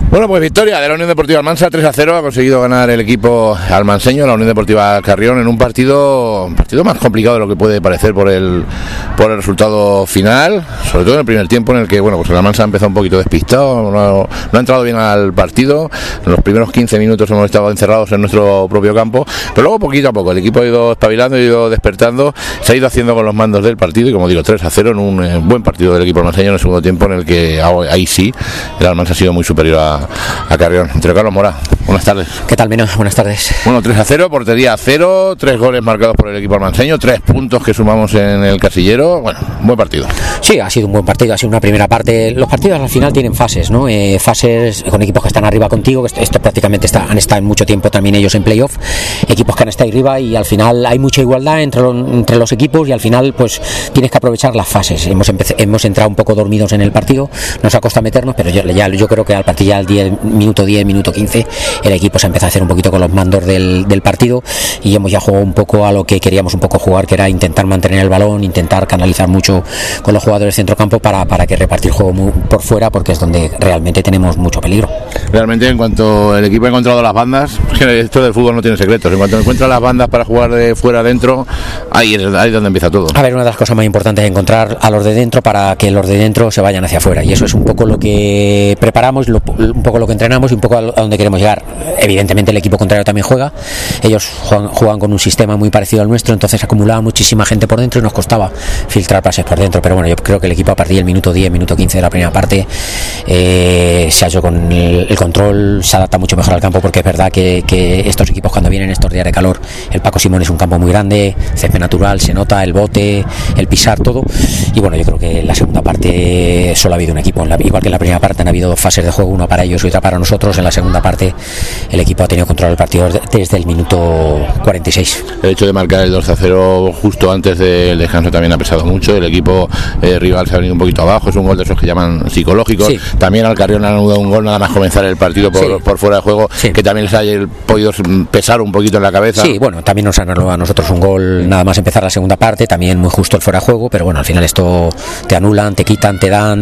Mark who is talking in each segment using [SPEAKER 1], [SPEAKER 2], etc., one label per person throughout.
[SPEAKER 1] Bueno, pues victoria de la Unión Deportiva Almansa, 3-0, ha conseguido ganar el equipo almanseño, la Unión Deportiva Carrión, en un partido más complicado de lo que puede parecer por el resultado final, sobre todo en el primer tiempo, en el que, bueno, pues el Almansa ha empezado un poquito despistado, no ha entrado bien al partido. En los primeros 15 minutos hemos estado encerrados en nuestro propio campo, pero luego poquito a poco el equipo ha ido espabilando, ha ido despertando, se ha ido haciendo con los mandos del partido y, como digo, 3-0 en un buen partido del equipo almanseño en el segundo tiempo, en el que ahí sí el Almansa ha sido muy superior a Carrión. Entre Carlos Mora, buenas tardes.
[SPEAKER 2] ¿Qué tal, Mena? Buenas tardes.
[SPEAKER 1] Bueno, 3-0, portería 0, 3 goles marcados por el equipo almanseño, 3 puntos que sumamos en el casillero. Bueno, buen partido.
[SPEAKER 2] Sí, ha sido un buen partido, ha sido una primera parte. Los partidos al final tienen fases, ¿no? Fases con equipos que están arriba contigo, que esto prácticamente han estado en mucho tiempo también ellos en playoff, equipos que han estado arriba, y al final hay mucha igualdad entre los equipos, y al final pues tienes que aprovechar las fases. Hemos entrado un poco dormidos en el partido, nos ha costado meternos, pero yo creo que al partir ya al minuto 10, minuto 15, el equipo se empezó a hacer un poquito con los mandos del partido, y hemos ya jugado un poco a lo que queríamos un poco jugar, que era intentar mantener el balón, intentar canalizar mucho con los jugadores de centrocampo para que repartir juego por fuera, porque es donde realmente tenemos mucho peligro.
[SPEAKER 1] Realmente, en cuanto el equipo ha encontrado las bandas, esto del fútbol no tiene secretos, en cuanto encuentra las bandas para jugar de fuera adentro, ahí es donde empieza todo.
[SPEAKER 2] A ver, una de las cosas más importantes es encontrar a los de dentro para que los de dentro se vayan hacia afuera, y eso es un poco lo que preparamos, un poco lo que entrenamos y un poco a donde queremos llegar. Evidentemente el equipo contrario también juega, ellos juegan con un sistema muy parecido al nuestro, entonces acumulaba muchísima gente por dentro y nos costaba filtrar pases por dentro, pero bueno, yo creo que el equipo a partir del minuto 10, minuto 15 de la primera parte se ha hecho con el control, se adapta mucho mejor al campo, porque es verdad que estos equipos, cuando vienen estos días de calor, el Paco Simón es un campo muy grande, césped natural, se nota el bote, el pisar, todo, y bueno, yo creo que en la segunda parte solo ha habido un equipo, igual que en la primera parte han habido 2 fases de juego, una para ellos y otra para nosotros. En la segunda parte el equipo ha tenido control del partido desde el minuto 46.
[SPEAKER 1] El hecho de marcar el 2-0 justo antes del descanso también ha pesado mucho, el equipo rival se ha venido un poquito abajo, es un gol de esos que llaman psicológicos, sí. También al Carrión le han anudado un gol nada más comenzar el partido por fuera de juego, sí, que también les ha podido pesar un poquito en la cabeza.
[SPEAKER 2] Sí, bueno, también nos han anulado a nosotros un gol nada más empezar la segunda parte, también muy justo el fuera de juego, pero bueno, al final esto te anulan, te quitan, te dan,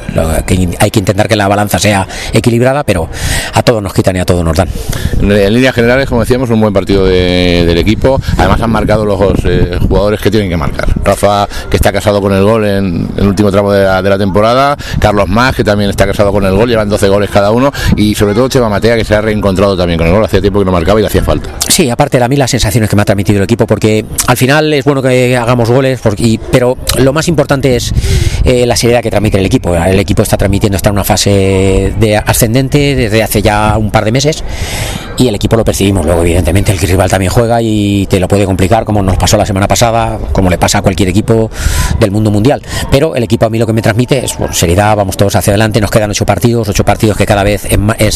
[SPEAKER 2] hay que intentar que la balanza sea equilibrada, pero a todos nos quitan y a todos nos dan.
[SPEAKER 1] En líneas generales, como decíamos, un buen partido del equipo. Además han marcado los jugadores que tienen que marcar. Rafa, que está casado con el gol en el último tramo de la temporada, Carlos Más, que también está casado con el gol, llevan 12 goles cada uno, y sobre todo Chema Matea, que se ha reencontrado también con el gol, hacía tiempo que no marcaba y le hacía falta.
[SPEAKER 2] Sí, aparte a mí las sensaciones que me ha transmitido el equipo, porque al final es bueno que hagamos goles, pero lo más importante es la seriedad que transmite el equipo. El equipo está en una fase de ascendente desde hace ya un par de meses, y el equipo lo percibimos. Luego evidentemente el rival también juega y te lo puede complicar, como nos pasó la semana pasada, como le pasa a cualquier equipo del mundo mundial, pero el equipo a mí lo que me transmite es seriedad, vamos todos hacia adelante, nos quedan 8 partidos que cada vez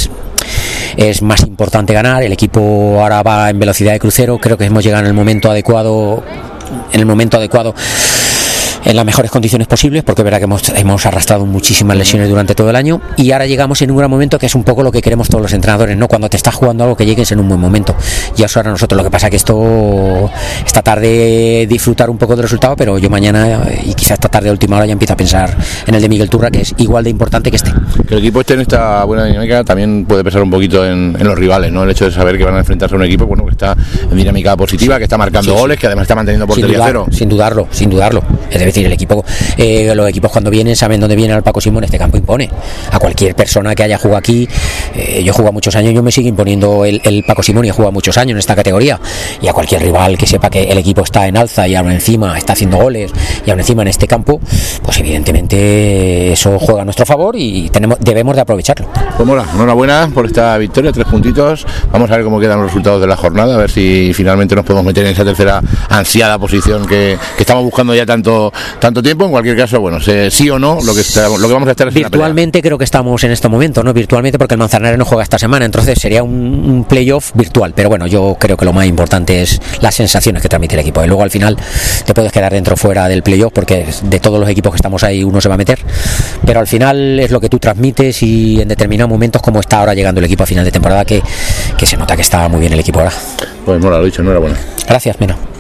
[SPEAKER 2] es más importante ganar. El equipo ahora va en velocidad de crucero, creo que hemos llegado en el momento adecuado en las mejores condiciones posibles, porque es verdad que hemos arrastrado muchísimas lesiones durante todo el año, y ahora llegamos en un gran momento, que es un poco lo que queremos todos los entrenadores, ¿no? Cuando te estás jugando algo, que llegues en un buen momento, y eso ahora nosotros. Lo que pasa es que esta tarde disfrutar un poco del resultado, pero yo mañana y quizá esta tarde a última hora ya empiezo a pensar en el de Miguel Turra, que es igual de importante que este.
[SPEAKER 1] Que el equipo esté en esta buena dinámica también puede pesar un poquito en los rivales, ¿no? El hecho de saber que van a enfrentarse a un equipo, bueno, que está en dinámica positiva, que está marcando goles, que además está manteniendo portería cero.
[SPEAKER 2] Sin dudarlo. Es decir, el equipo, los equipos cuando vienen saben dónde viene el Paco Simón. Este campo impone a cualquier persona que haya jugado aquí. Yo he jugado muchos años, yo me sigue imponiendo el Paco Simón, y he jugado muchos años en esta categoría, y a cualquier rival que sepa que el equipo está en alza y aún encima está haciendo goles y aún encima en este campo, pues evidentemente eso juega a nuestro favor y debemos de aprovecharlo.
[SPEAKER 1] Pues mola, enhorabuena por esta victoria, 3 puntitos. Vamos a ver cómo quedan los resultados de la jornada, a ver si finalmente nos podemos meter en esa tercera ansiada posición que estamos buscando ya tanto tiempo. En cualquier caso, bueno, sí o no, lo que vamos a estar es
[SPEAKER 2] virtualmente. Creo que estamos en este momento, ¿no? Virtualmente, porque el Manzanares no juega esta semana, entonces sería un playoff virtual, pero bueno, yo creo que lo más importante es las sensaciones que transmite el equipo, y luego al final te puedes quedar dentro o fuera del playoff, porque de todos los equipos que estamos ahí uno se va a meter, pero al final es lo que tú transmites, y en determinados momentos, como está ahora llegando el equipo a final de temporada, que se nota que está muy bien el equipo ahora.
[SPEAKER 1] Pues mola, lo dicho, enhorabuena.
[SPEAKER 2] Gracias, Mena.